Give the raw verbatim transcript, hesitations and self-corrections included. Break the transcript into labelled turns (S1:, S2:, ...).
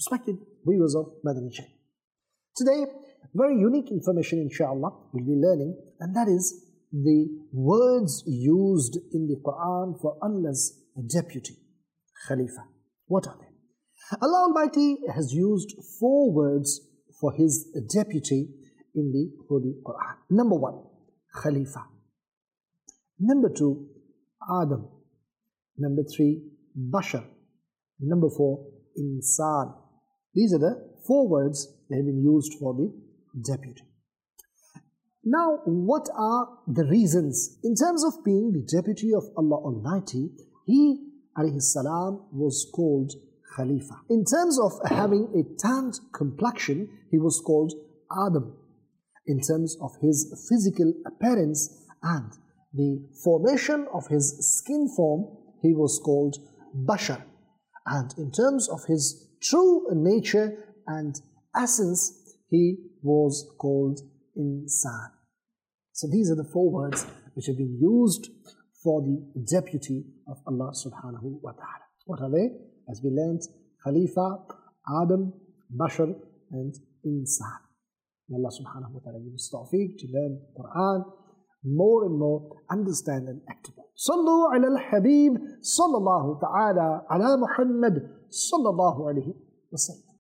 S1: Respected viewers of Madani Channel. Today, very unique information, inshallah, we'll be learning, and that is the words used in the Quran for Allah's deputy, Khalifa. What are they? Allah Almighty has used four words for His deputy in the Holy Quran. Number one, Khalifa. Number two, Adam. Number three, Bashar. Number four, Insan. These are the four words that have been used for the deputy. Now, what are the reasons? In terms of being the deputy of Allah Almighty, he, alayhi salam, was called Khalifa. In terms of having a tanned complexion, he was called Adam. In terms of his physical appearance and the formation of his skin form, he was called Bashar. And in terms of his true nature and essence, he was called Insan. So these are the four words which have been used for the deputy of Allah subhanahu wa ta'ala. What are they? As we learned, Khalifa, Adam, Bashar, and Insan. May Allah subhanahu wa ta'ala give us tawfiq to learn Quran more and more, understand and act upon. Sallu ala al-Habib, sallallahu ta'ala ala Muhammad, sallallahu alayhi wa sallam.